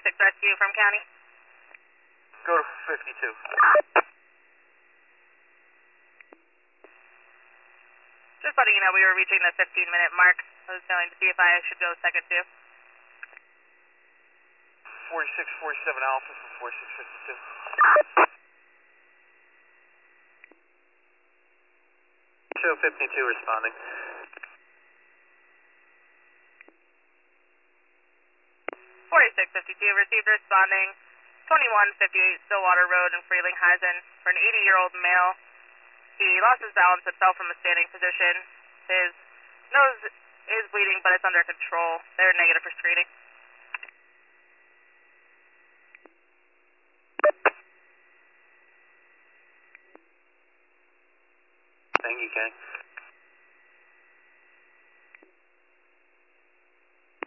46 rescue from county. Go to 52. Just letting you know we were reaching the 15-minute mark. I was going to see if I should go second too. 4647 Alpha for 4652. Show 52 responding. 4652 received responding 2158 Stillwater Road in Frelinghuysen for an 80-year-old male. He lost his balance and fell from a standing position. His nose is bleeding, but it's under control. They're negative for screening. Thank you, Kenny.